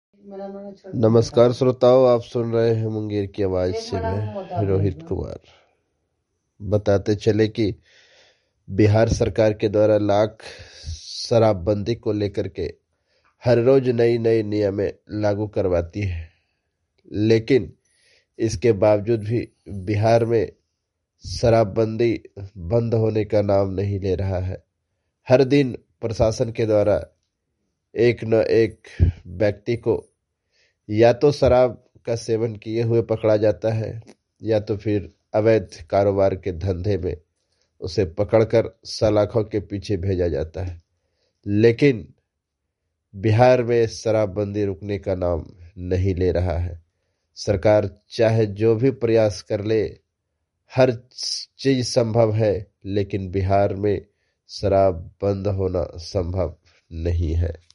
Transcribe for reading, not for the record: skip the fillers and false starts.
नमस्कार श्रोताओं, आप सुन रहे हैं मुंगेर की आवाज से मैं रोहित कुमार। बताते चले कि बिहार सरकार के द्वारा लाख शराबबंदी को लेकर के हर रोज नई नई नियमें लागू करवाती है, लेकिन इसके बावजूद भी बिहार में शराबबंदी बंद होने का नाम नहीं ले रहा है। हर दिन प्रशासन के द्वारा एक न एक व्यक्ति को या तो शराब का सेवन किए हुए पकड़ा जाता है या तो फिर अवैध कारोबार के धंधे में उसे पकड़कर सलाखों के पीछे भेजा जाता है। लेकिन बिहार में शराबबंदी रुकने का नाम नहीं ले रहा है। सरकार चाहे जो भी प्रयास कर ले, हर चीज संभव है, लेकिन बिहार में शराब बंद होना संभव नहीं है।